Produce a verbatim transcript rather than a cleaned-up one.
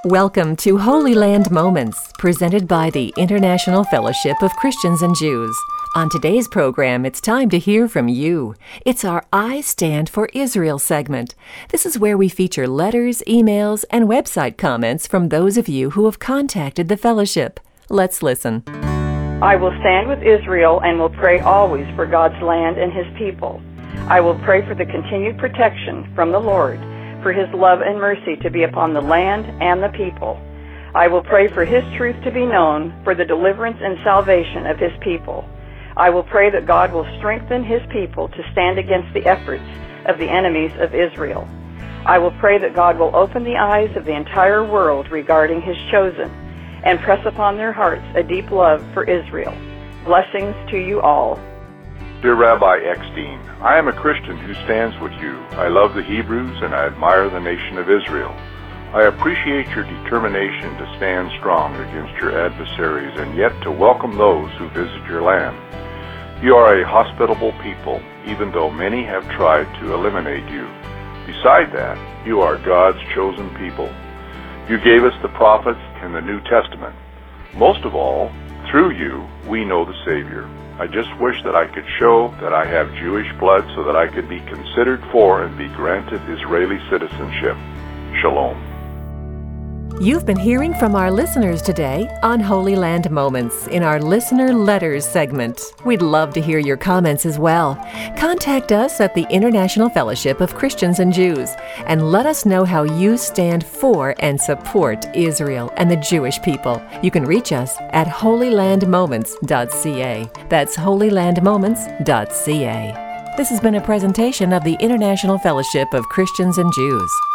Welcome to Holy Land Moments, presented by the International Fellowship of Christians and Jews. On today's program, it's time to hear from you. It's our I Stand for Israel segment. This is where we feature letters, emails, and website comments from those of you who have contacted the fellowship. Let's listen. I will stand with Israel and will pray always for God's land and His people. I will pray for the continued protection from the Lord, for His love and mercy to be upon the land and the people. I will pray for His truth to be known, for the deliverance and salvation of His people. I will pray that God will strengthen His people to stand against the efforts of the enemies of Israel. I will pray that God will open the eyes of the entire world regarding His chosen and press upon their hearts a deep love for Israel. Blessings to you all. Dear Rabbi Eckstein, I am a Christian who stands with you. I love the Hebrews and I admire the nation of Israel. I appreciate your determination to stand strong against your adversaries and yet to welcome those who visit your land. You are a hospitable people, even though many have tried to eliminate you. Beside that, you are God's chosen people. You gave us the prophets and the New Testament. Most of all, through you, we know the Savior. I just wish that I could show that I have Jewish blood so that I could be considered for and be granted Israeli citizenship. Shalom. You've been hearing from our listeners today on Holy Land Moments in our Listener Letters segment. We'd love to hear your comments as well. Contact us at the International Fellowship of Christians and Jews and let us know how you stand for and support Israel and the Jewish people. You can reach us at holy land moments dot c a. That's holy land moments dot c a. This has been a presentation of the International Fellowship of Christians and Jews.